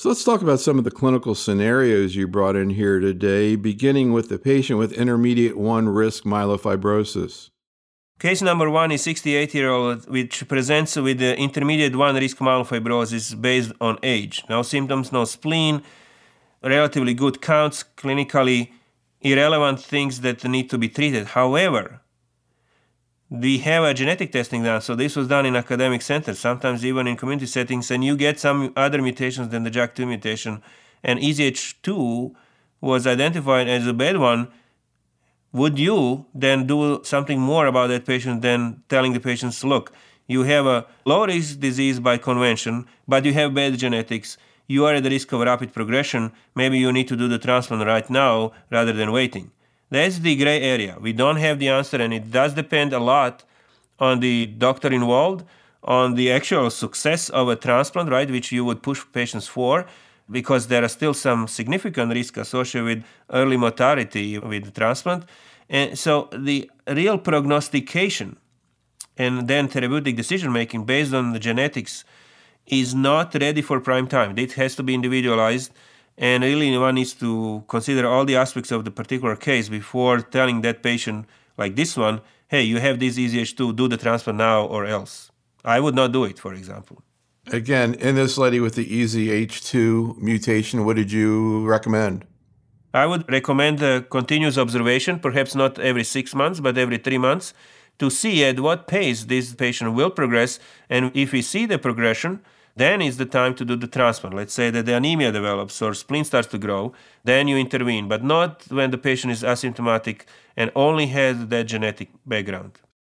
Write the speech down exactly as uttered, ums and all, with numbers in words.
So let's talk about some of the clinical scenarios you brought in here today, beginning with the patient with intermediate one risk myelofibrosis. Case number one is sixty-eight-year-old, which presents with the intermediate one risk myelofibrosis based on age. No symptoms, no spleen, relatively good counts, clinically irrelevant things that need to be treated. However, we have a genetic testing done, so this was done in academic centers, sometimes even in community settings, and you get some other mutations than the J A K two mutation, and E Z H two was identified as a bad one. Would you then do something more about that patient than telling the patients, look, you have a low-risk disease by convention, but you have bad genetics, you are at the risk of rapid progression, maybe you need to do the transplant right now rather than waiting. That's the gray area. We don't have the answer, and it does depend a lot on the doctor involved, on the actual success of a transplant, right, which you would push patients for, because there are still some significant risk associated with early mortality with the transplant. And so the real prognostication and then therapeutic decision-making based on the genetics is not ready for prime time. It has to be individualized, and really one needs to consider all the aspects of the particular case before telling that patient, like this one, hey, you have this E Z H two, do the transplant now or else. I would not do it, for example. Again, in this lady with the E Z H two mutation, what did you recommend? I would recommend a continuous observation, perhaps not every six months, but every three months, to see at what pace this patient will progress. And if we see the progression, then is the time to do the transplant. Let's say that the anemia develops or spleen starts to grow, then you intervene, but not when the patient is asymptomatic and only has that genetic background.